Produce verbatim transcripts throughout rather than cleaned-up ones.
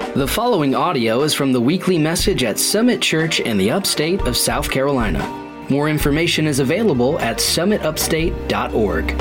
The following audio is from the weekly message at Summit Church in the upstate of South Carolina. More information is available at summit upstate dot org.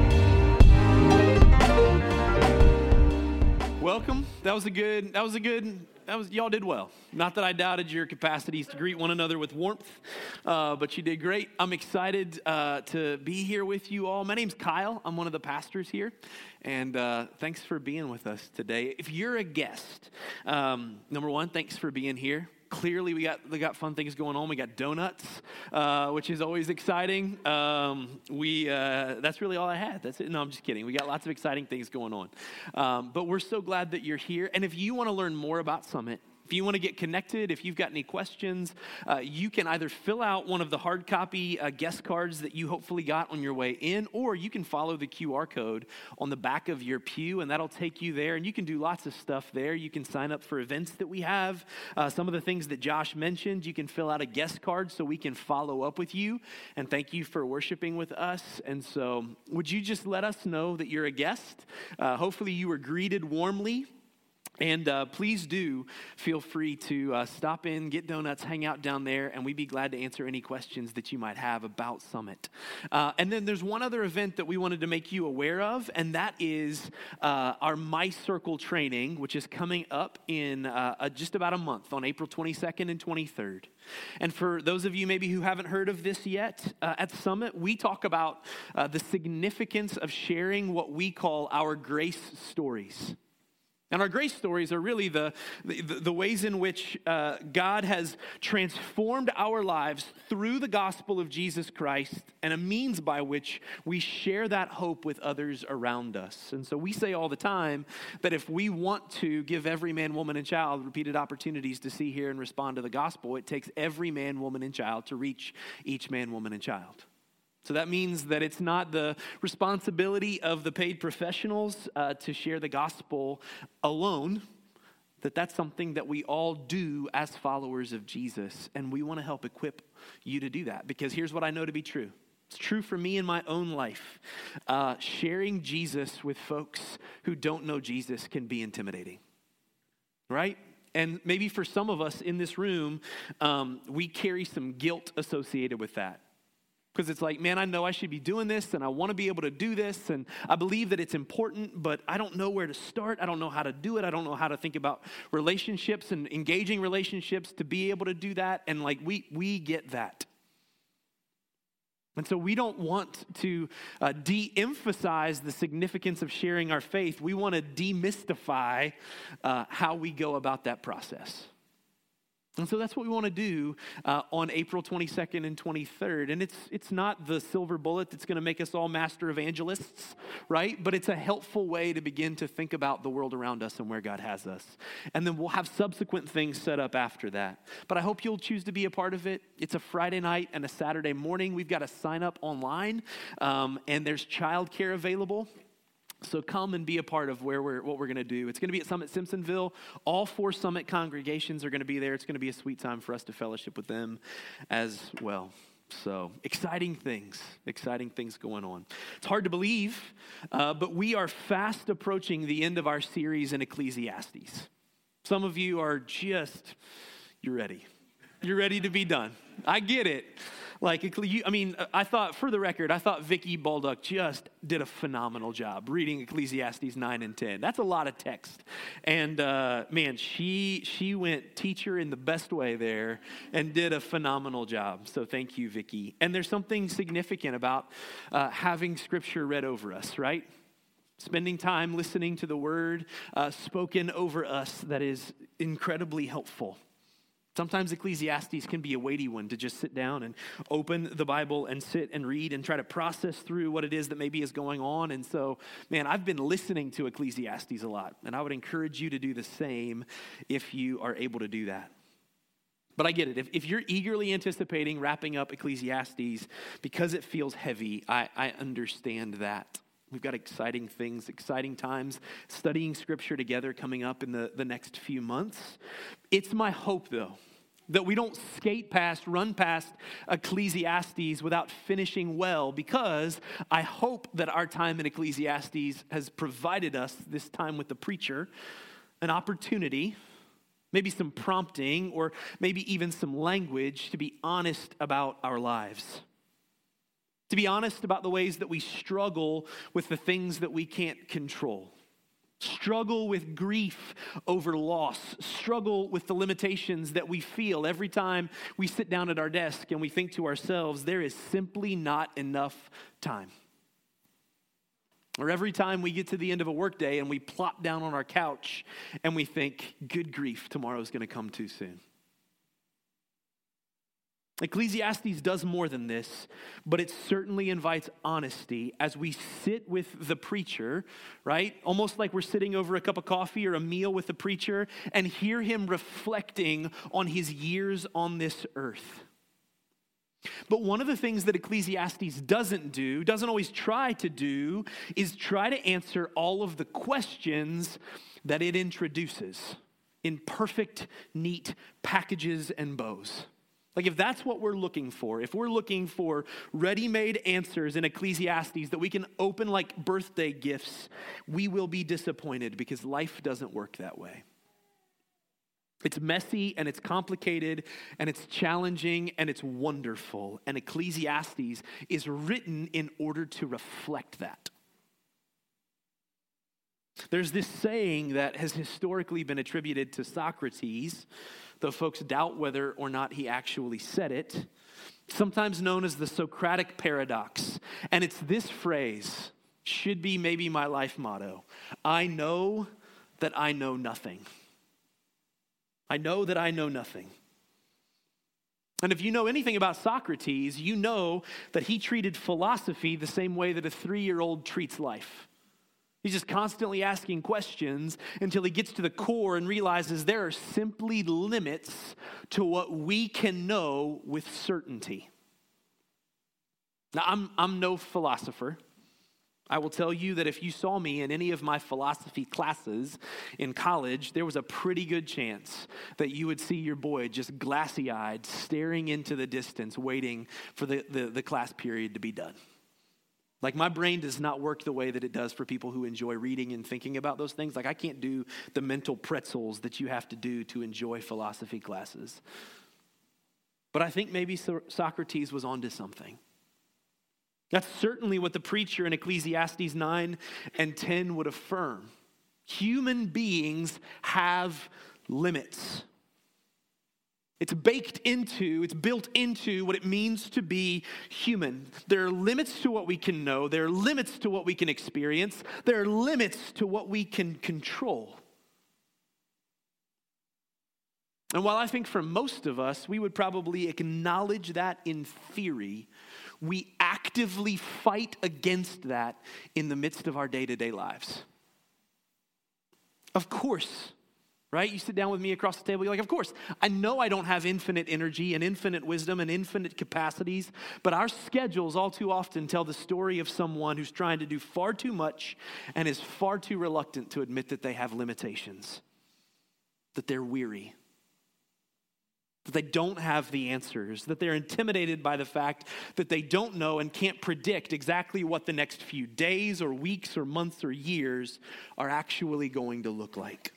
Welcome. That was a good, that was a good, that was, y'all did well. Not that I doubted your capacities to greet one another with warmth, uh, but you did great. I'm excited uh, to be here with you all. My name's Kyle. I'm one of the pastors here, and uh, thanks for being with us today. If you're a guest, um, number one, thanks for being here. Clearly, we got we got fun things going on. We got donuts, uh, which is always exciting. Um, we uh, that's really all I had. That's it. No, I'm just kidding. We got lots of exciting things going on. Um, but we're so glad that you're here. And if you want to learn more about Summit, if you want to get connected, if you've got any questions, uh, you can either fill out one of the hard copy uh, guest cards that you hopefully got on your way in, or you can follow the Q R code on the back of your pew, and that'll take you there, and you can do lots of stuff there. You can sign up for events that we have. Uh, some of the things that Josh mentioned, you can fill out a guest card so we can follow up with you, and thank you for worshiping with us. And so would you just let us know that you're a guest? Uh, hopefully you were greeted warmly. And uh, please do feel free to uh, stop in, get donuts, hang out down there, and we'd be glad to answer any questions that you might have about Summit. Uh, and then there's one other event that we wanted to make you aware of, and that is uh, our My Circle training, which is coming up in uh, uh, just about a month on April twenty-second and twenty-third. And for those of you maybe who haven't heard of this yet, uh, at Summit, we talk about uh, the significance of sharing what we call our grace stories. And our grace stories are really the, the, the ways in which uh, God has transformed our lives through the gospel of Jesus Christ, and a means by which we share that hope with others around us. And so we say all the time that if we want to give every man, woman, and child repeated opportunities to see, hear, and respond to the gospel, it takes every man, woman, and child to reach each man, woman, and child. So that means that it's not the responsibility of the paid professionals uh, to share the gospel alone, that that's something that we all do as followers of Jesus, and we want to help equip you to do that, because here's what I know to be true. It's true for me in my own life. Uh, sharing Jesus with folks who don't know Jesus can be intimidating, right? And maybe for some of us in this room, um, we carry some guilt associated with that. Because it's like, man, I know I should be doing this, and I want to be able to do this, and I believe that it's important, but I don't know where to start. I don't know how to do it. I don't know how to think about relationships and engaging relationships to be able to do that. And like, we we get that. And so we don't want to uh, de-emphasize the significance of sharing our faith. We want to demystify uh, how we go about that process. And so that's what we want to do uh, on April twenty-second and twenty-third. And it's it's not the silver bullet that's going to make us all master evangelists, right? But it's a helpful way to begin to think about the world around us and where God has us. And then we'll have subsequent things set up after that. But I hope you'll choose to be a part of it. It's a Friday night and a Saturday morning. We've got to sign up online, um, and there's childcare available. So come and be a part of where we're what we're going to do. It's going to be at Summit Simpsonville. All four Summit congregations are going to be there. It's going to be a sweet time for us to fellowship with them as well. So exciting things, exciting things going on. It's hard to believe, uh, but we are fast approaching the end of our series in Ecclesiastes. Some of you are just, you're ready. You're ready to be done. I get it. Like, I mean, I thought, for the record, I thought Vicky Baldock just did a phenomenal job reading Ecclesiastes nine and ten. That's a lot of text. And, uh, man, she she went teacher in the best way there and did a phenomenal job. So thank you, Vicky. And there's something significant about uh, having Scripture read over us, right? Spending time listening to the Word uh, spoken over us that is incredibly helpful. Sometimes Ecclesiastes can be a weighty one to just sit down and open the Bible and sit and read and try to process through what it is that maybe is going on. And so, man, I've been listening to Ecclesiastes a lot, and I would encourage you to do the same if you are able to do that. But I get it. If, if you're eagerly anticipating wrapping up Ecclesiastes because it feels heavy, I, I understand that. We've got exciting things, exciting times studying Scripture together coming up in the, the next few months. It's my hope, though, that we don't skate past, run past Ecclesiastes without finishing well, because I hope that our time in Ecclesiastes has provided us, this time with the preacher, an opportunity maybe some prompting, or maybe even some language to be honest about our lives. To be honest about the ways that we struggle with the things that we can't control. Struggle with grief over loss. Struggle with the limitations that we feel every time we sit down at our desk and we think to ourselves, there is simply not enough time. Or every time we get to the end of a workday and we plop down on our couch and we think, good grief, tomorrow's going to come too soon. Ecclesiastes does more than this, but it certainly invites honesty as we sit with the preacher, right? Almost like we're sitting over a cup of coffee or a meal with the preacher and hear him reflecting on his years on this earth. But one of the things that Ecclesiastes doesn't do, doesn't always try to do, is try to answer all of the questions that it introduces in perfect, neat packages and bows. Like if that's what we're looking for, if we're looking for ready-made answers in Ecclesiastes that we can open like birthday gifts, we will be disappointed because life doesn't work that way. It's messy and it's complicated and it's challenging and it's wonderful. And Ecclesiastes is written in order to reflect that. There's this saying that has historically been attributed to Socrates, though folks doubt whether or not he actually said it, sometimes known as the Socratic paradox. And it's this phrase, should be maybe my life motto. I know that I know nothing. I know that I know nothing. And if you know anything about Socrates, you know that he treated philosophy the same way that a three-year-old treats life. He's just constantly asking questions until he gets to the core and realizes there are simply limits to what we can know with certainty. Now, I'm, I'm no philosopher. I will tell you that if you saw me in any of my philosophy classes in college, there was a pretty good chance that you would see your boy just glassy-eyed, staring into the distance, waiting for the, the, the class period to be done. Like my brain does not work the way that it does for people who enjoy reading and thinking about those things. Like I can't do the mental pretzels that you have to do to enjoy philosophy classes. But I think maybe Socrates was onto something. That's certainly what the preacher in Ecclesiastes nine and ten would affirm. Human beings have limits. It's baked into, it's built into what it means to be human. There are limits to what we can know. There are limits to what we can experience. There are limits to what we can control. And while I think for most of us, we would probably acknowledge that in theory, we actively fight against that in the midst of our day-to-day lives. Of course. Right? You sit down with me across the table, you're like, of course, I know I don't have infinite energy and infinite wisdom and infinite capacities, but our schedules all too often tell the story of someone who's trying to do far too much and is far too reluctant to admit that they have limitations, that they're weary, that they don't have the answers, that they're intimidated by the fact that they don't know and can't predict exactly what the next few days or weeks or months or years are actually going to look like.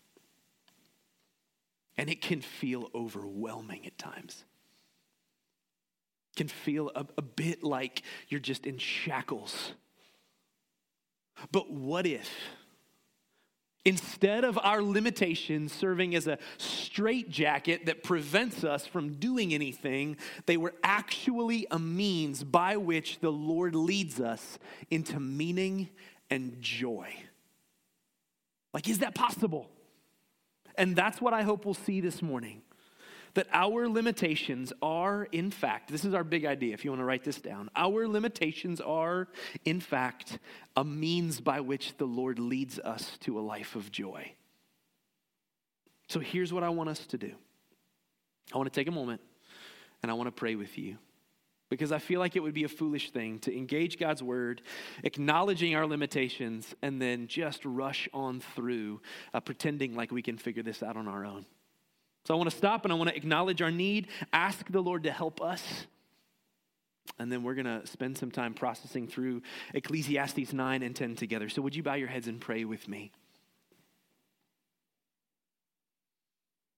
And it can feel overwhelming at times. It can feel a, a bit like you're just in shackles. But what if, instead of our limitations serving as a straitjacket that prevents us from doing anything, they were actually a means by which the Lord leads us into meaning and joy? Like, is that possible? And that's what I hope we'll see this morning. That our limitations are, in fact, this is our big idea if you want to write this down. Our limitations are, in fact, a means by which the Lord leads us to a life of joy. So here's what I want us to do. I want to take a moment and I want to pray with you. Because I feel like it would be a foolish thing to engage God's word, acknowledging our limitations, and then just rush on through, uh, pretending like we can figure this out on our own. So I want to stop and I want to acknowledge our need, ask the Lord to help us, and then we're going to spend some time processing through Ecclesiastes nine and ten together. So would you bow your heads and pray with me?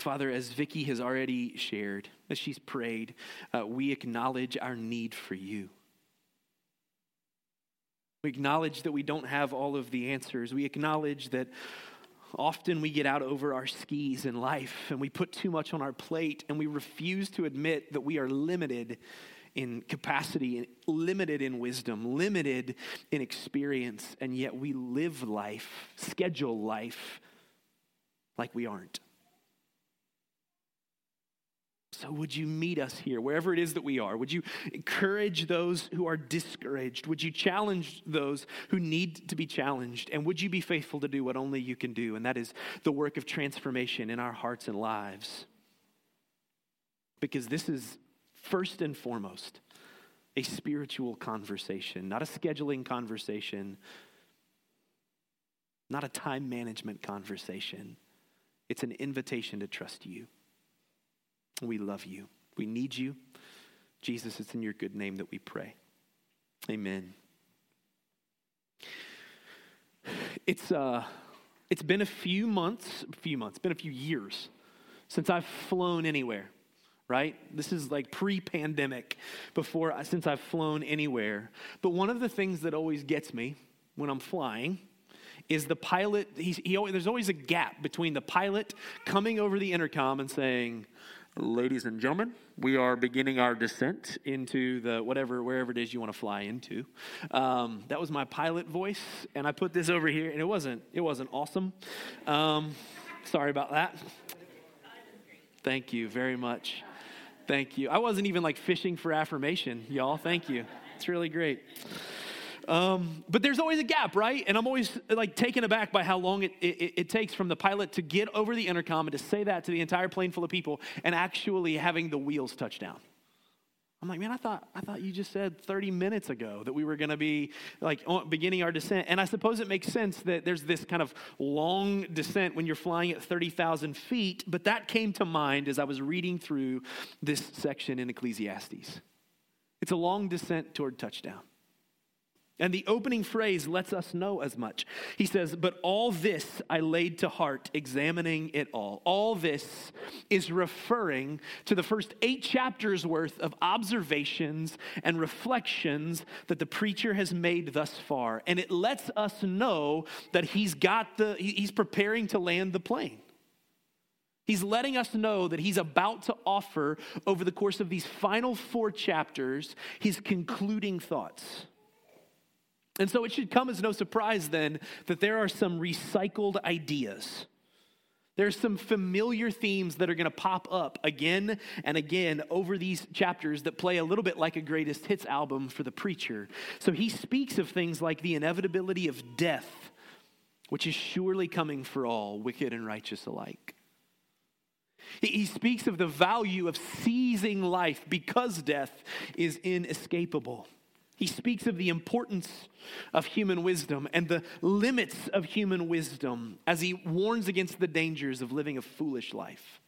Father, as Vicky has already shared, as she's prayed, uh, we acknowledge our need for you. We acknowledge that we don't have all of the answers. We acknowledge that often we get out over our skis in life and we put too much on our plate and we refuse to admit that we are limited in capacity, limited in wisdom, limited in experience, and yet we live life, schedule life like we aren't. So would you meet us here, wherever it is that we are? Would you encourage those who are discouraged? Would you challenge those who need to be challenged? And would you be faithful to do what only you can do? And that is the work of transformation in our hearts and lives. Because this is first and foremost a spiritual conversation, not a scheduling conversation, not a time management conversation. It's an invitation to trust you. We love you. We need you. Jesus, it's in your good name that we pray. Amen. It's uh, it's been a few months, a few months, been a few years since I've flown anywhere, right? This is like pre-pandemic, before since I've flown anywhere. But one of the things that always gets me when I'm flying is the pilot. He's, he always, there's always a gap between the pilot coming over the intercom and saying, "Ladies and gentlemen, we are beginning our descent into the whatever, wherever it is you want to fly into." Um, that was my pilot voice, and I put this over here, and it wasn't, it wasn't awesome. Um, sorry about that. Thank you very much. Thank you. I wasn't even like fishing for affirmation, y'all. Thank you. It's really great. Um, but there's always a gap, right? And I'm always like taken aback by how long it, it, it takes from the pilot to get over the intercom and to say that to the entire plane full of people and actually having the wheels touch down. I'm like, man, I thought I thought you just said thirty minutes ago that we were going to be like beginning our descent. And I suppose it makes sense that there's this kind of long descent when you're flying at thirty thousand feet. But that came to mind as I was reading through this section in Ecclesiastes. It's a long descent toward touchdown. And the opening phrase lets us know as much. He says, "But all this I laid to heart, examining it all." All this is referring to the first eight chapters worth of observations and reflections that the preacher has made thus far. And it lets us know that he's got the, he's preparing to land the plane. He's letting us know that he's about to offer, over the course of these final four chapters, his concluding thoughts. And so it should come as no surprise then that there are some recycled ideas. There's some familiar themes that are going to pop up again and again over these chapters that play a little bit like a greatest hits album for the preacher. So he speaks of things like the inevitability of death, which is surely coming for all, wicked and righteous alike. He speaks of the value of seizing life because death is inescapable. He speaks of the importance of human wisdom and the limits of human wisdom as he warns against the dangers of living a foolish life.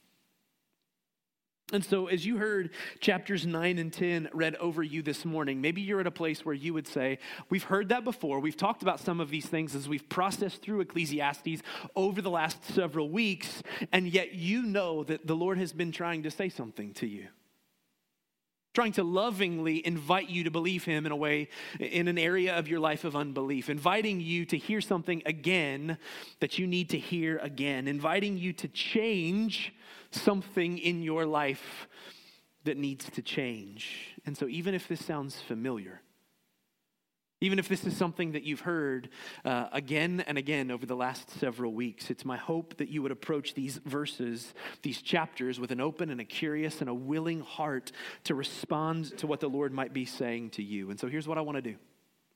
And so as you heard chapters nine and ten read over you this morning, maybe you're at a place where you would say, we've heard that before. We've talked about some of these things as we've processed through Ecclesiastes over the last several weeks, and yet you know that the Lord has been trying to say something to you. Trying to lovingly invite you to believe him in a way, in an area of your life of unbelief. Inviting you to hear something again that you need to hear again. Inviting you to change something in your life that needs to change. And so even if this sounds familiar, even if this is something that you've heard uh, again and again over the last several weeks, it's my hope that you would approach these verses, these chapters, with an open and a curious and a willing heart to respond to what the Lord might be saying to you. And so here's what I want to do.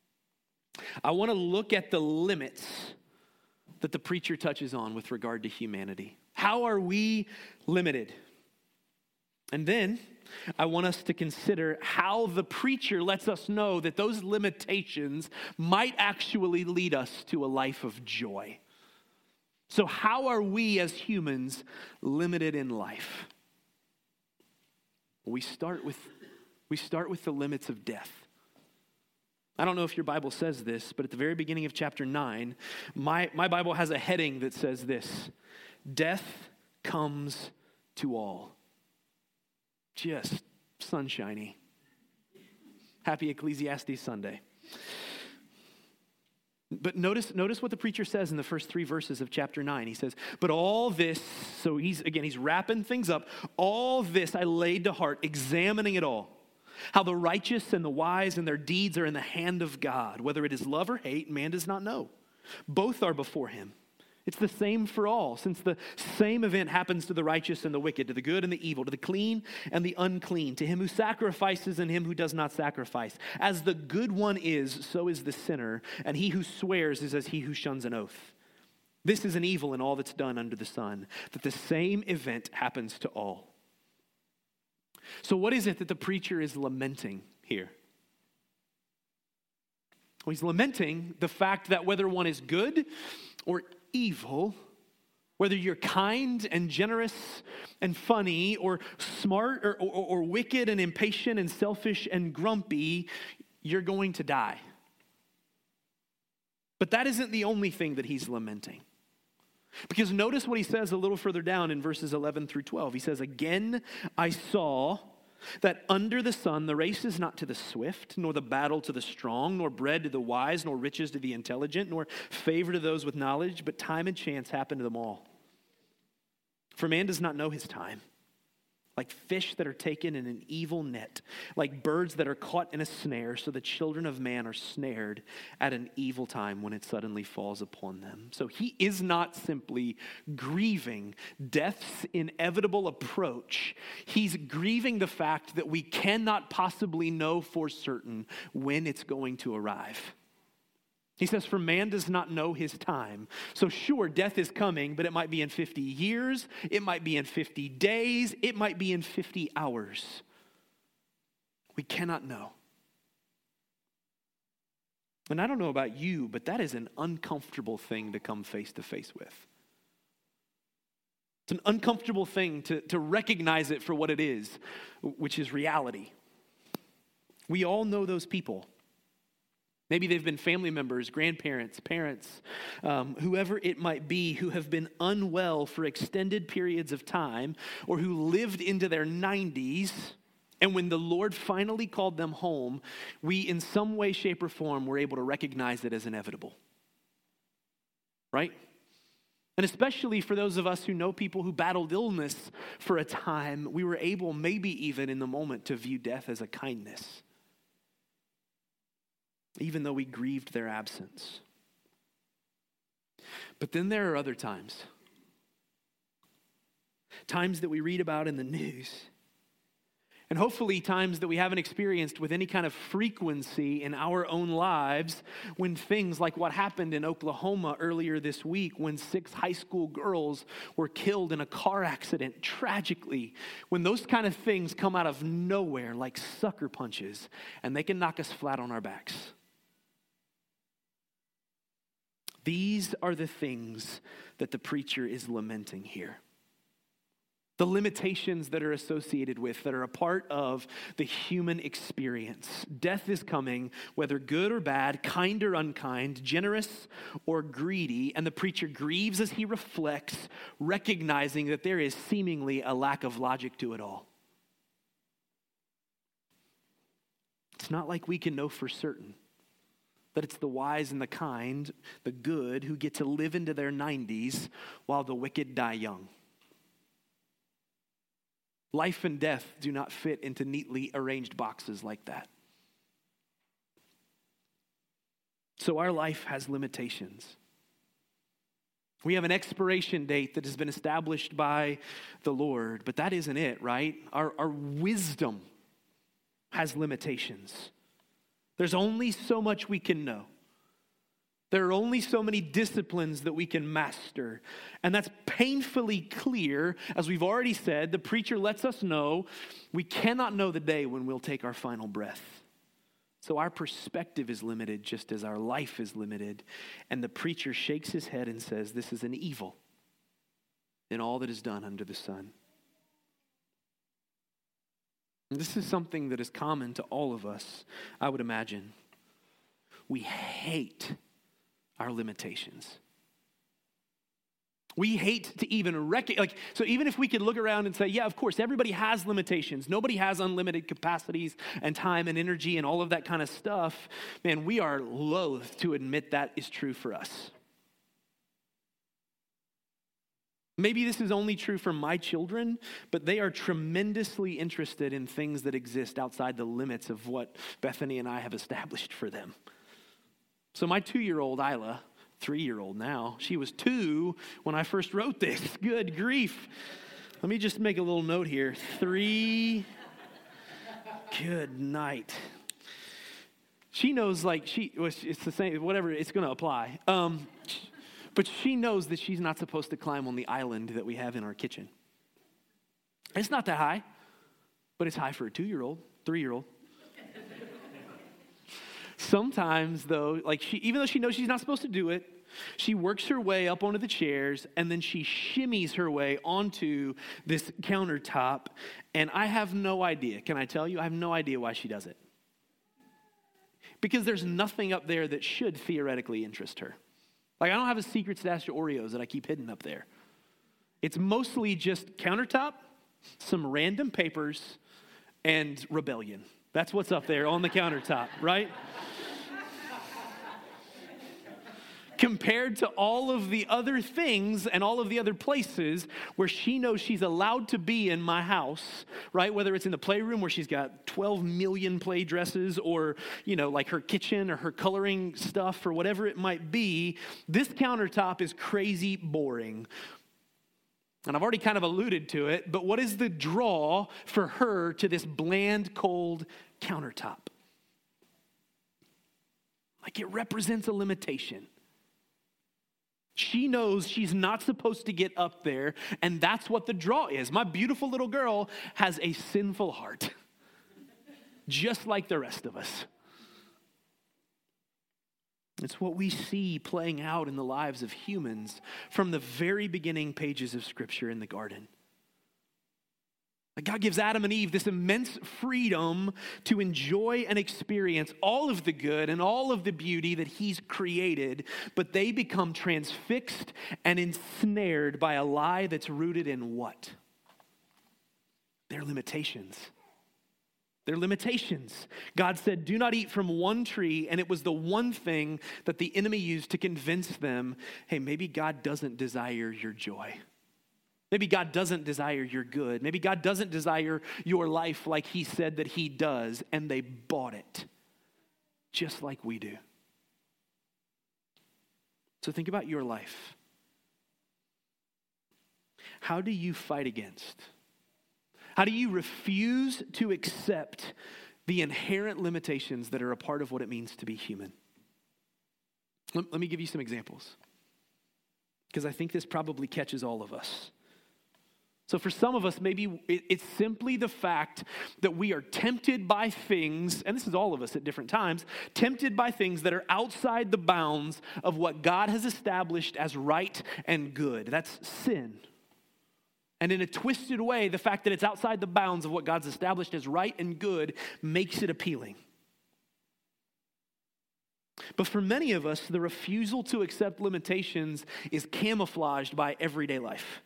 I want to look at the limits that the preacher touches on with regard to humanity. How are we limited? And then I want us to consider how the preacher lets us know that those limitations might actually lead us to a life of joy. So how are we as humans limited in life? We start with, we start with the limits of death. I don't know if your Bible says this, but at the very beginning of chapter nine, my, my Bible has a heading that says this: death comes to all. Just sunshiny. Happy Ecclesiastes Sunday. But notice, notice what the preacher says in the first three verses of chapter nine. He says, but all this, so he's, again, he's wrapping things up. All this I laid to heart, examining it all. How the righteous and the wise and their deeds are in the hand of God. Whether it is love or hate, man does not know. Both are before him. It's the same for all, since the same event happens to the righteous and the wicked, to the good and the evil, to the clean and the unclean, to him who sacrifices and him who does not sacrifice. As the good one is, so is the sinner, and he who swears is as he who shuns an oath. This is an evil in all that's done under the sun, that the same event happens to all. So what is it that the preacher is lamenting here? Well, he's lamenting the fact that whether one is good or evil, whether you're kind and generous and funny, or smart or, or, or wicked and impatient and selfish and grumpy, you're going to die. But that isn't the only thing that he's lamenting. Because notice what he says a little further down in verses eleven through twelve. He says, again, I saw that under the sun the race is not to the swift, nor the battle to the strong, nor bread to the wise, nor riches to the intelligent, nor favor to those with knowledge, but time and chance happen to them all. For man does not know his time. Like fish that are taken in an evil net, like birds that are caught in a snare, so the children of man are snared at an evil time when it suddenly falls upon them. So he is not simply grieving death's inevitable approach. He's grieving the fact that we cannot possibly know for certain when it's going to arrive. He says, for man does not know his time. So sure, death is coming, but it might be in fifty years, it might be in fifty days, it might be in fifty hours. We cannot know. And I don't know about you, but that is an uncomfortable thing to come face to face with. It's an uncomfortable thing to, to recognize it for what it is, which is reality. We all know those people. Maybe they've been family members, grandparents, parents, um, whoever it might be, who have been unwell for extended periods of time, or who lived into their nineties, and when the Lord finally called them home, we in some way, shape, or form were able to recognize it as inevitable. Right? And especially for those of us who know people who battled illness for a time, we were able, maybe even in the moment, to view death as a kindness, even though we grieved their absence. But then there are other times, times that we read about in the news, and hopefully times that we haven't experienced with any kind of frequency in our own lives, when things like what happened in Oklahoma earlier this week, when six high school girls were killed in a car accident tragically, when those kind of things come out of nowhere like sucker punches, and they can knock us flat on our backs. These are the things that the preacher is lamenting here. The limitations that are associated with, that are a part of the human experience. Death is coming, whether good or bad, kind or unkind, generous or greedy, and the preacher grieves as he reflects, recognizing that there is seemingly a lack of logic to it all. It's not like we can know for certain that it's the wise and the kind, the good, who get to live into their nineties while the wicked die young. Life and death do not fit into neatly arranged boxes like that. So our life has limitations. We have an expiration date that has been established by the Lord, but that isn't it, right? Our, our wisdom has limitations. There's only so much we can know. There are only so many disciplines that we can master. And that's painfully clear. As we've already said, the preacher lets us know we cannot know the day when we'll take our final breath. So our perspective is limited just as our life is limited. And the preacher shakes his head and says, this is an evil in all that is done under the sun. And this is something that is common to all of us, I would imagine. We hate our limitations. We hate to even recognize, like, so even if we could look around and say, yeah, of course, everybody has limitations. Nobody has unlimited capacities and time and energy and all of that kind of stuff. Man, we are loath to admit that is true for us. Maybe this is only true for my children, but they are tremendously interested in things that exist outside the limits of what Bethany and I have established for them. So my two-year-old Isla, three-year-old now, she was two when I first wrote this. Good grief. Let me just make a little note here. Three. Good night. She knows, like, she, it's the same, whatever, it's going to apply. Um, But she knows that she's not supposed to climb on the island that we have in our kitchen. It's not that high, but it's high for a two-year-old, three-year-old. Sometimes, though, like she, even though she knows she's not supposed to do it, she works her way up onto the chairs, and then she shimmies her way onto this countertop, and I have no idea. Can I tell you? I have no idea why she does it. Because there's nothing up there that should theoretically interest her. Like, I don't have a secret stash of Oreos that I keep hidden up there. It's mostly just countertop, some random papers, and rebellion. That's what's up there on the countertop, right? Compared to all of the other things and all of the other places where she knows she's allowed to be in my house, right? Whether it's in the playroom where she's got twelve million play dresses, or, you know, like her kitchen or her coloring stuff or whatever it might be, this countertop is crazy boring. And I've already kind of alluded to it, but what is the draw for her to this bland, cold countertop? Like, it represents a limitation. She knows she's not supposed to get up there, and that's what the draw is. My beautiful little girl has a sinful heart, just like the rest of us. It's what we see playing out in the lives of humans from the very beginning pages of Scripture in the garden. God gives Adam and Eve this immense freedom to enjoy and experience all of the good and all of the beauty that He's created, but they become transfixed and ensnared by a lie that's rooted in what? Their limitations. Their limitations. God said, do not eat from one tree, and it was the one thing that the enemy used to convince them, hey, maybe God doesn't desire your joy. Maybe God doesn't desire your good. Maybe God doesn't desire your life like He said that He does, and they bought it just like we do. So think about your life. How do you fight against? How do you refuse to accept the inherent limitations that are a part of what it means to be human? Let, let me give you some examples, because I think this probably catches all of us. So for some of us, maybe it's simply the fact that we are tempted by things, and this is all of us at different times, tempted by things that are outside the bounds of what God has established as right and good. That's sin. And in a twisted way, the fact that it's outside the bounds of what God's established as right and good makes it appealing. But for many of us, the refusal to accept limitations is camouflaged by everyday life.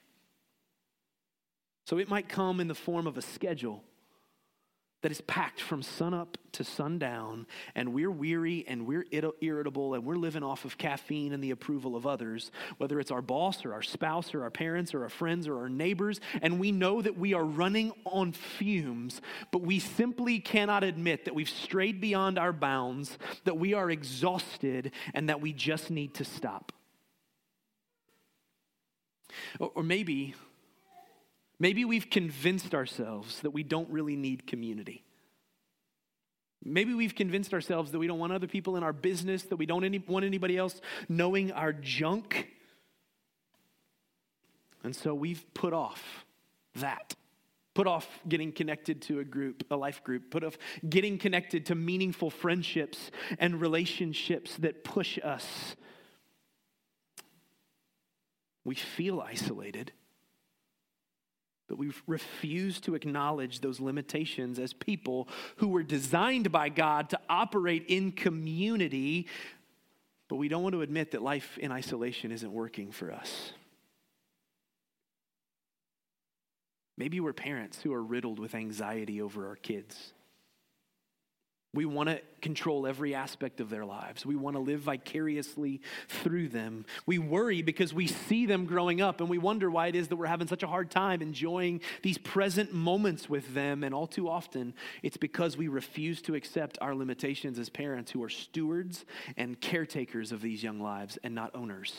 So it might come in the form of a schedule that is packed from sunup to sundown, and we're weary and we're irritable and we're living off of caffeine and the approval of others, whether it's our boss or our spouse or our parents or our friends or our neighbors, and we know that we are running on fumes, but we simply cannot admit that we've strayed beyond our bounds, that we are exhausted, and that we just need to stop. Or, or maybe... Maybe we've convinced ourselves that we don't really need community. Maybe we've convinced ourselves that we don't want other people in our business, that we don't any, want anybody else knowing our junk. And so we've put off that. Put off getting connected to a group, a life group. Put off getting connected to meaningful friendships and relationships that push us. We feel isolated. But we refuse to acknowledge those limitations as people who were designed by God to operate in community, but we don't want to admit that life in isolation isn't working for us. Maybe we're parents who are riddled with anxiety over our kids. We want to control every aspect of their lives. We want to live vicariously through them. We worry because we see them growing up and we wonder why it is that we're having such a hard time enjoying these present moments with them. And all too often, it's because we refuse to accept our limitations as parents who are stewards and caretakers of these young lives and not owners.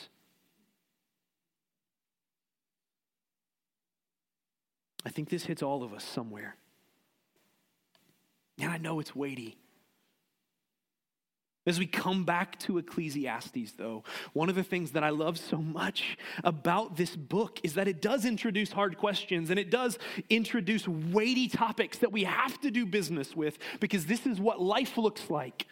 I think this hits all of us somewhere. And I know it's weighty. As we come back to Ecclesiastes, though, one of the things that I love so much about this book is that it does introduce hard questions and it does introduce weighty topics that we have to do business with because this is what life looks like.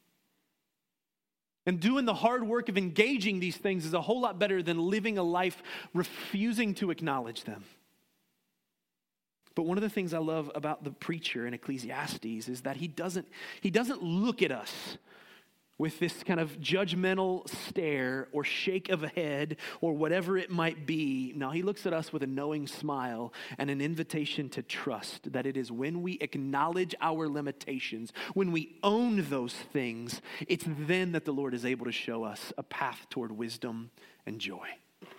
And doing the hard work of engaging these things is a whole lot better than living a life refusing to acknowledge them. But one of the things I love about the preacher in Ecclesiastes is that he doesn't, he doesn't look at us with this kind of judgmental stare or shake of a head or whatever it might be. No, he looks at us with a knowing smile and an invitation to trust that it is when we acknowledge our limitations, when we own those things, it's then that the Lord is able to show us a path toward wisdom and joy.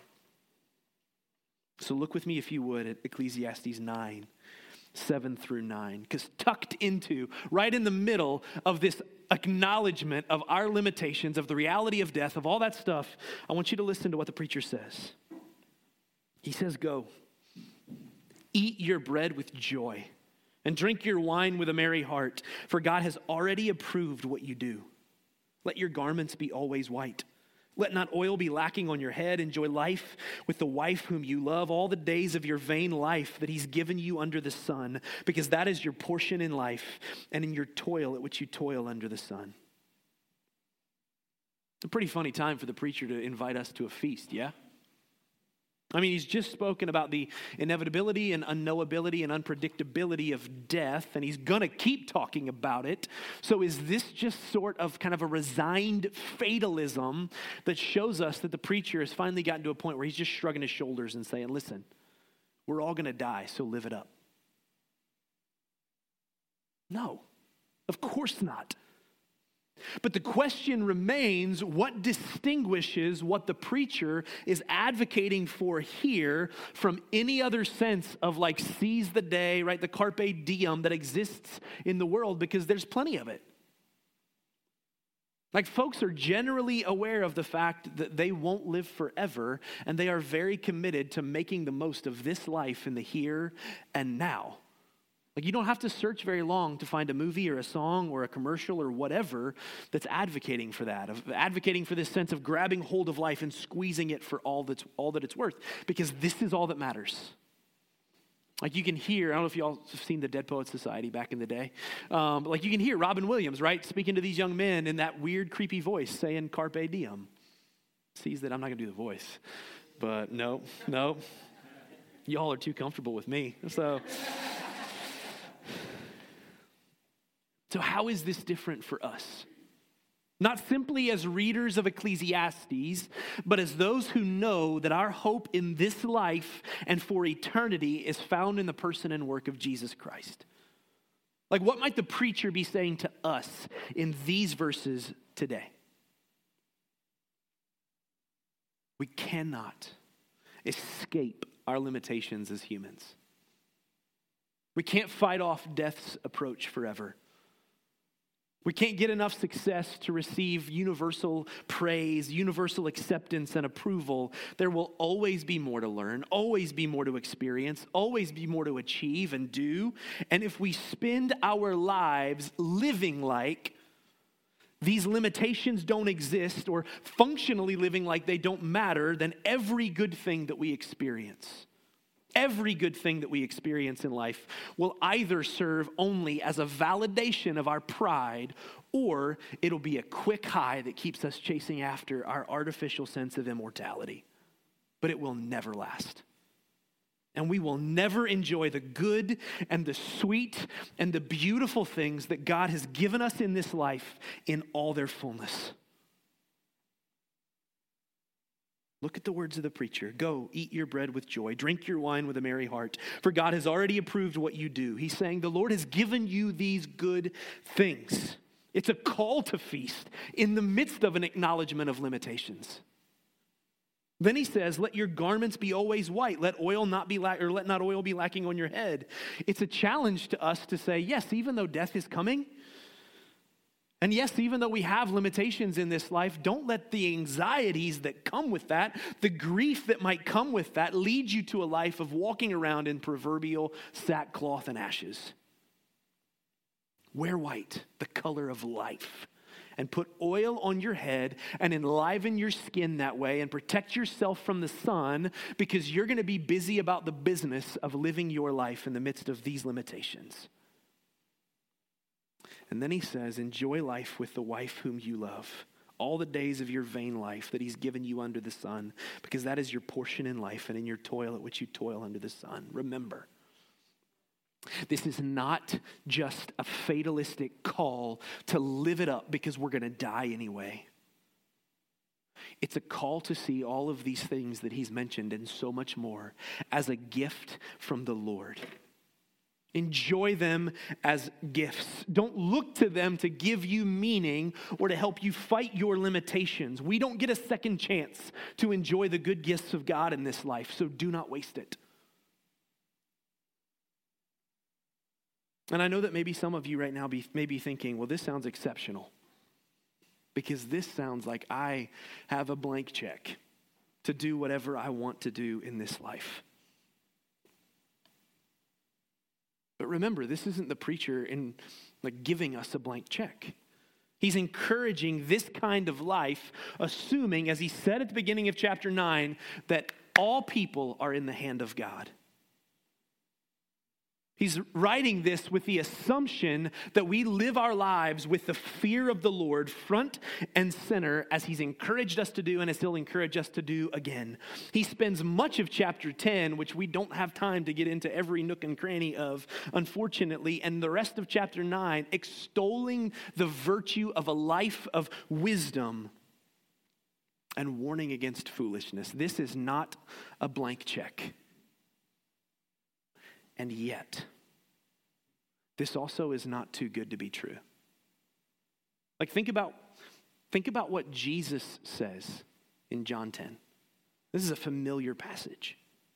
So look with me, if you would, at Ecclesiastes nine, seven through nine, because tucked into, right in the middle of this acknowledgement of our limitations, of the reality of death, of all that stuff, I want you to listen to what the preacher says. He says, go, eat your bread with joy and drink your wine with a merry heart, for God has already approved what you do. Let your garments be always white. Let not oil be lacking on your head. Enjoy life with the wife whom you love all the days of your vain life that he's given you under the sun, because that is your portion in life and in your toil at which you toil under the sun. It's a pretty funny time for the preacher to invite us to a feast, yeah? I mean, he's just spoken about the inevitability and unknowability and unpredictability of death, and he's going to keep talking about it. So is this just sort of kind of a resigned fatalism that shows us that the preacher has finally gotten to a point where he's just shrugging his shoulders and saying, listen, we're all going to die, so live it up? No, of course not. But the question remains, what distinguishes what the preacher is advocating for here from any other sense of like seize the day, right? The carpe diem that exists in the world, because there's plenty of it. Like, folks are generally aware of the fact that they won't live forever, and they are very committed to making the most of this life in the here and now. Like, you don't have to search very long to find a movie or a song or a commercial or whatever that's advocating for that, of advocating for this sense of grabbing hold of life and squeezing it for all that's all that it's worth, because this is all that matters. Like, you can hear, I don't know if y'all have seen the Dead Poets Society back in the day, um, but like you can hear Robin Williams, right, speaking to these young men in that weird, creepy voice saying carpe diem. Sees that I'm not going to do the voice, but no, no. Y'all are too comfortable with me, so... So how is this different for us? Not simply as readers of Ecclesiastes, but as those who know that our hope in this life and for eternity is found in the person and work of Jesus Christ. Like, what might the preacher be saying to us in these verses today? We cannot escape our limitations as humans. We can't fight off death's approach forever. We can't get enough success to receive universal praise, universal acceptance and approval. There will always be more to learn, always be more to experience, always be more to achieve and do. And if we spend our lives living like these limitations don't exist, or functionally living like they don't matter, then every good thing that we experience, every good thing that we experience in life will either serve only as a validation of our pride, or it'll be a quick high that keeps us chasing after our artificial sense of immortality. But it will never last. And we will never enjoy the good and the sweet and the beautiful things that God has given us in this life in all their fullness. Look at the words of the preacher. Go, eat your bread with joy. Drink your wine with a merry heart. For God has already approved what you do. He's saying the Lord has given you these good things. It's a call to feast in the midst of an acknowledgement of limitations. Then he says, let your garments be always white. Let oil not be la- or let not oil be lacking on your head. It's a challenge to us to say, yes, even though death is coming, and yes, even though we have limitations in this life, don't let the anxieties that come with that, the grief that might come with that, lead you to a life of walking around in proverbial sackcloth and ashes. Wear white, the color of life, and put oil on your head and enliven your skin that way and protect yourself from the sun, because you're going to be busy about the business of living your life in the midst of these limitations. And then he says, enjoy life with the wife whom you love, all the days of your vain life that he's given you under the sun, because that is your portion in life and in your toil at which you toil under the sun. Remember, this is not just a fatalistic call to live it up because we're going to die anyway. It's a call to see all of these things that he's mentioned and so much more as a gift from the Lord. Enjoy them as gifts. Don't look to them to give you meaning or to help you fight your limitations. We don't get a second chance to enjoy the good gifts of God in this life, so do not waste it. And I know that maybe some of you right now be, may be thinking, well, this sounds exceptional, because this sounds like I have a blank check to do whatever I want to do in this life. But remember, this isn't the preacher in like giving us a blank check. He's encouraging this kind of life, assuming, as he said at the beginning of chapter nine, that all people are in the hand of God. He's writing this with the assumption that we live our lives with the fear of the Lord front and center, as he's encouraged us to do and as he'll encourage us to do again. He spends much of chapter ten, which we don't have time to get into every nook and cranny of, unfortunately, and the rest of chapter nine, extolling the virtue of a life of wisdom and warning against foolishness. This is not a blank check. And yet, this also is not too good to be true. Like, think about, think about what Jesus says in John ten. This is a familiar passage.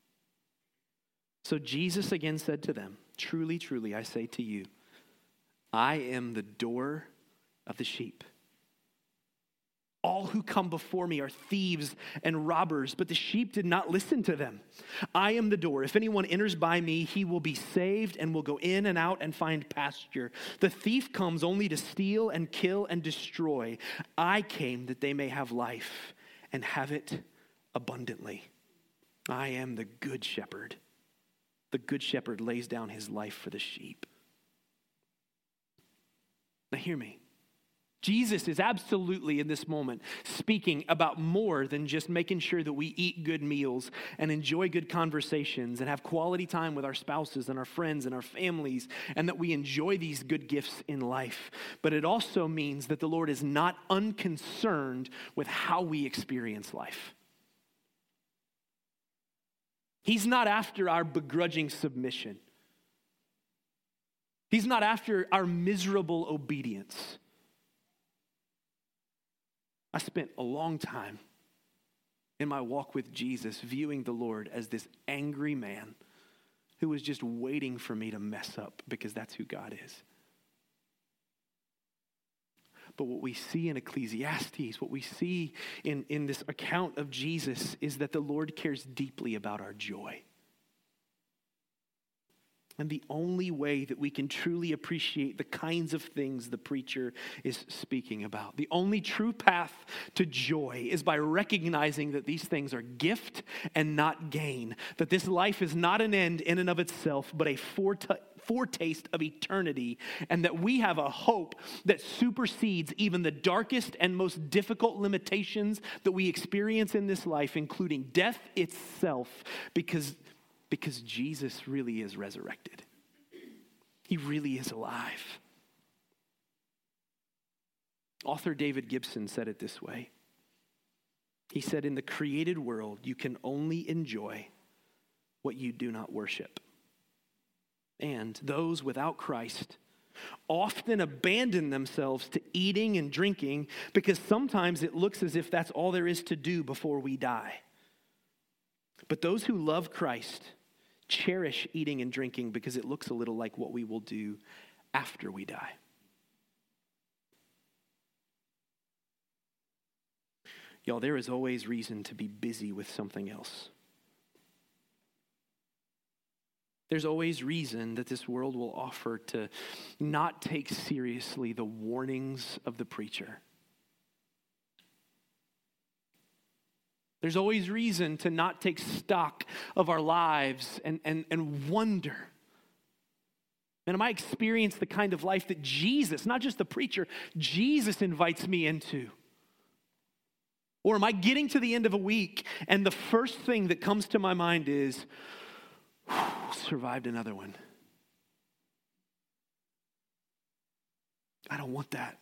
So Jesus again said to them, truly, truly, I say to you, I am the door of the sheep. All who come before me are thieves and robbers, but the sheep did not listen to them. I am the door. If anyone enters by me, he will be saved and will go in and out and find pasture. The thief comes only to steal and kill and destroy. I came that they may have life and have it abundantly. I am the good shepherd. The good shepherd lays down his life for the sheep. Now hear me. Jesus is absolutely in this moment speaking about more than just making sure that we eat good meals and enjoy good conversations and have quality time with our spouses and our friends and our families, and that we enjoy these good gifts in life. But it also means that the Lord is not unconcerned with how we experience life. He's not after our begrudging submission. He's not after our miserable obedience. I spent a long time in my walk with Jesus viewing the Lord as this angry man who was just waiting for me to mess up, because that's who God is. But what we see in Ecclesiastes, what we see in, in this account of Jesus, is that the Lord cares deeply about our joy. And the only way that we can truly appreciate the kinds of things the preacher is speaking about, the only true path to joy, is by recognizing that these things are gift and not gain, that this life is not an end in and of itself, but a foreta- foretaste of eternity, and that we have a hope that supersedes even the darkest and most difficult limitations that we experience in this life, including death itself, because Because Jesus really is resurrected. He really is alive. Author David Gibson said it this way. He said, in the created world, you can only enjoy what you do not worship. And those without Christ often abandon themselves to eating and drinking because sometimes it looks as if that's all there is to do before we die. But those who love Christ cherish eating and drinking because it looks a little like what we will do after we die. Y'all, there is always reason to be busy with something else. There's always reason that this world will offer to not take seriously the warnings of the preacher. There's always reason to not take stock of our lives and, and, and wonder, man, am I experiencing the kind of life that Jesus, not just the preacher, Jesus invites me into? Or am I getting to the end of a week and the first thing that comes to my mind is, survived another one. I don't want that.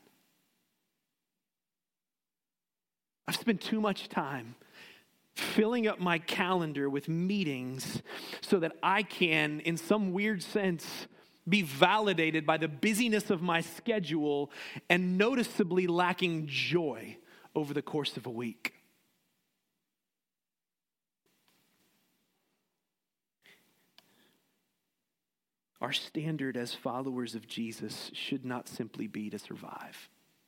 I've spent too much time filling up my calendar with meetings so that I can, in some weird sense, be validated by the busyness of my schedule and noticeably lacking joy over the course of a week. Our standard as followers of Jesus should not simply be to survive,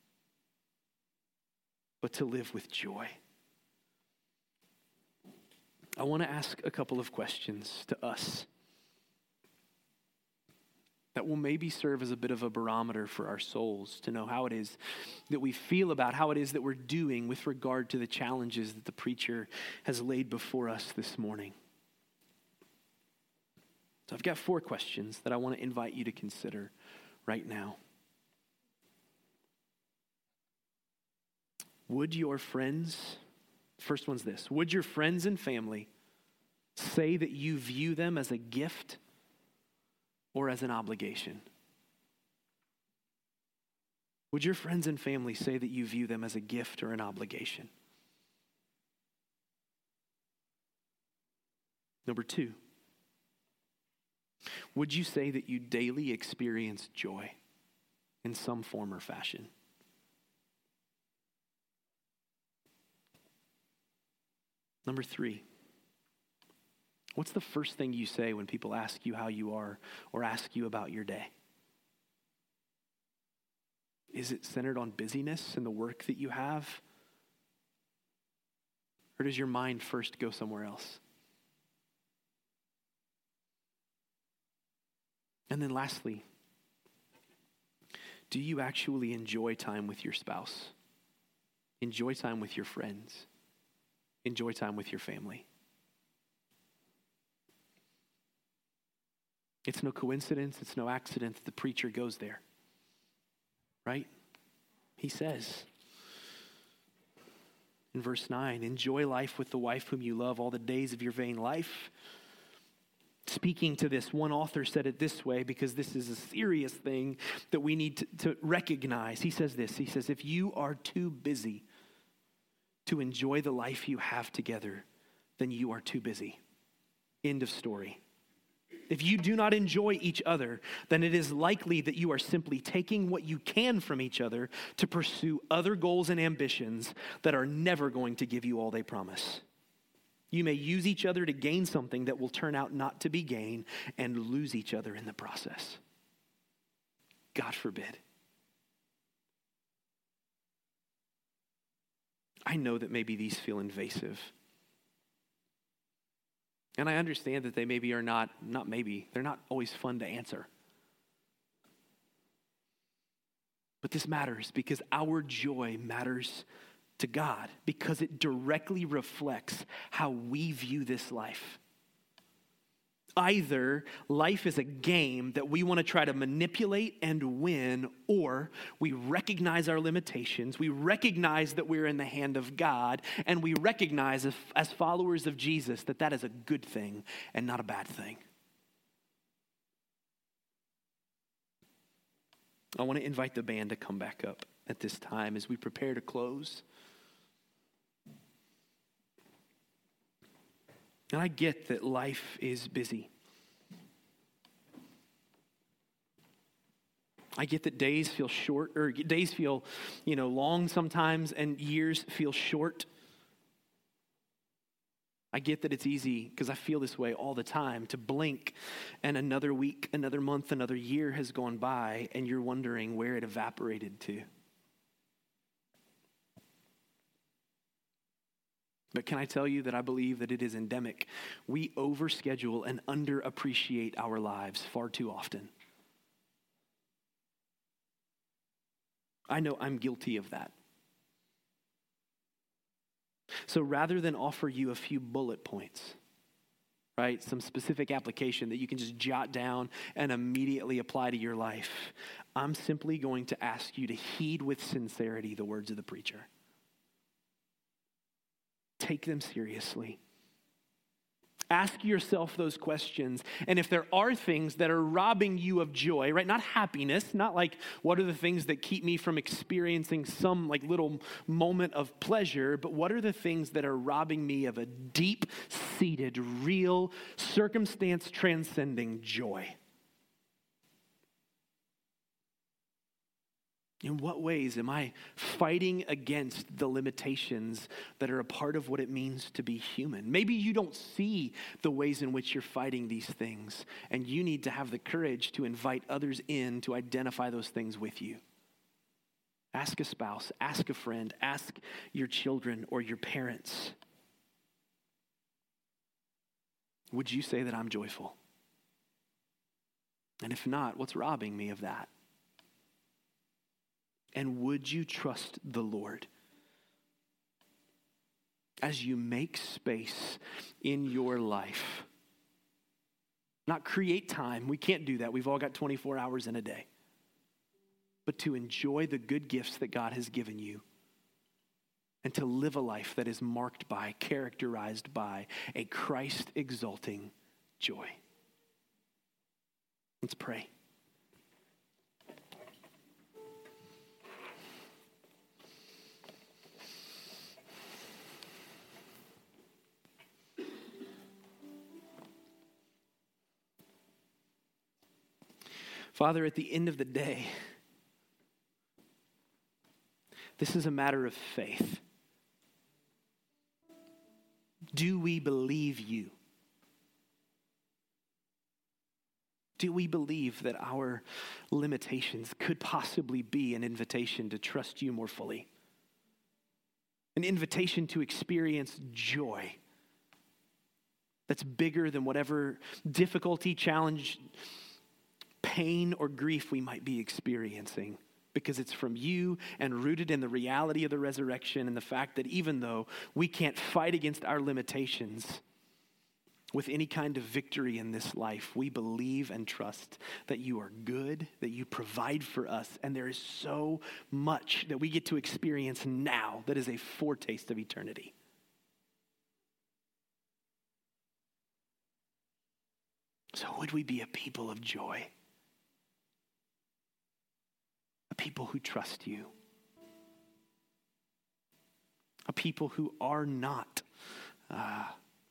but to live with joy. I want to ask a couple of questions to us that will maybe serve as a bit of a barometer for our souls to know how it is that we feel about, how it is that we're doing with regard to the challenges that the preacher has laid before us this morning. So I've got four questions that I want to invite you to consider right now. Would your friends, first one's this, would your friends and family say that you view them as a gift or as an obligation? Would your friends and family say that you view them as a gift or an obligation? Number two, would you say that you daily experience joy in some form or fashion? Number three, what's the first thing you say when people ask you how you are or ask you about your day? Is it centered on busyness and the work that you have? Or does your mind first go somewhere else? And then lastly, do you actually enjoy time with your spouse? Enjoy time with your friends? Enjoy time with your family? It's no coincidence, it's no accident that the preacher goes there, right? He says in verse nine, enjoy life with the wife whom you love all the days of your vain life. Speaking to this, one author said it this way because this is a serious thing that we need to, to recognize. He says this, he says, if you are too busy to enjoy the life you have together, then you are too busy. End of story. If you do not enjoy each other, then it is likely that you are simply taking what you can from each other to pursue other goals and ambitions that are never going to give you all they promise. You may use each other to gain something that will turn out not to be gain and lose each other in the process. God forbid. I know that maybe these feel invasive. And I understand that they maybe are not, not maybe, they're not always fun to answer. But this matters because our joy matters to God because it directly reflects how we view this life. Either life is a game that we want to try to manipulate and win, or we recognize our limitations, we recognize that we're in the hand of God, and we recognize as, as followers of Jesus that that is a good thing and not a bad thing. I want to invite the band to come back up at this time as we prepare to close. And I get that life is busy. I get that days feel short, or days feel, you know, long sometimes, and years feel short. I get that it's easy, because I feel this way all the time, to blink and another week, another month, another year has gone by, and you're wondering where it evaporated to. But can I tell you that I believe that it is endemic? We overschedule and underappreciate our lives far too often. I know I'm guilty of that. So rather than offer you a few bullet points, right, some specific application that you can just jot down and immediately apply to your life, I'm simply going to ask you to heed with sincerity the words of the preacher. Take them seriously. Ask yourself those questions. And if there are things that are robbing you of joy, right? Not happiness, not like what are the things that keep me from experiencing some like little moment of pleasure, but what are the things that are robbing me of a deep-seated, real, circumstance-transcending joy? In what ways am I fighting against the limitations that are a part of what it means to be human? Maybe you don't see the ways in which you're fighting these things, and you need to have the courage to invite others in to identify those things with you. Ask a spouse, ask a friend, ask your children or your parents. Would you say that I'm joyful? And if not, what's robbing me of that? And would you trust the Lord as you make space in your life? Not create time. We can't do that. We've all got twenty-four hours in a day. But to enjoy the good gifts that God has given you and to live a life that is marked by, characterized by a Christ-exalting joy. Let's pray. Father, at the end of the day, this is a matter of faith. Do we believe you? Do we believe that our limitations could possibly be an invitation to trust you more fully? An invitation to experience joy that's bigger than whatever difficulty, challenge, pain or grief we might be experiencing, because it's from you and rooted in the reality of the resurrection and the fact that even though we can't fight against our limitations with any kind of victory in this life, we believe and trust that you are good, that you provide for us, and there is so much that we get to experience now that is a foretaste of eternity. So would we be a people of joy? A people who trust you. A people who are not uh,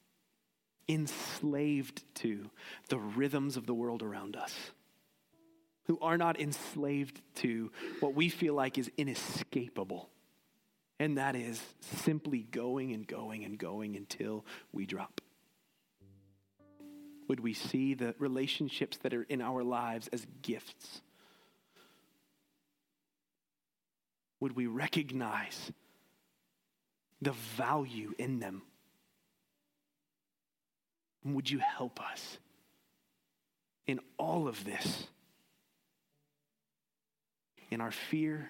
enslaved to the rhythms of the world around us. Who are not enslaved to what we feel like is inescapable. And that is simply going and going and going until we drop. Would we see the relationships that are in our lives as gifts? Would we recognize the value in them? And would you help us in all of this? In our fear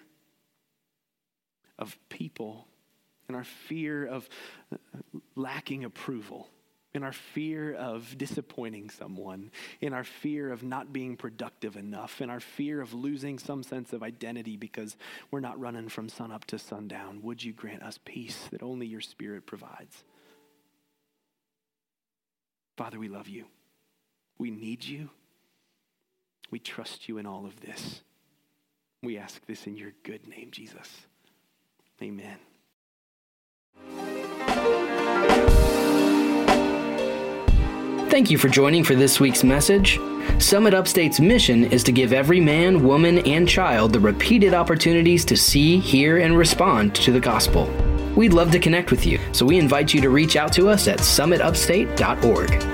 of people, in our fear of lacking approval, in our fear of disappointing someone, in our fear of not being productive enough, in our fear of losing some sense of identity because we're not running from sunup to sundown, would you grant us peace that only your Spirit provides? Father, we love you. We need you. We trust you in all of this. We ask this in your good name, Jesus. Amen. Thank you for joining for this week's message. Summit Upstate's mission is to give every man, woman, and child the repeated opportunities to see, hear, and respond to the gospel. We'd love to connect with you, so we invite you to reach out to us at summit upstate dot org.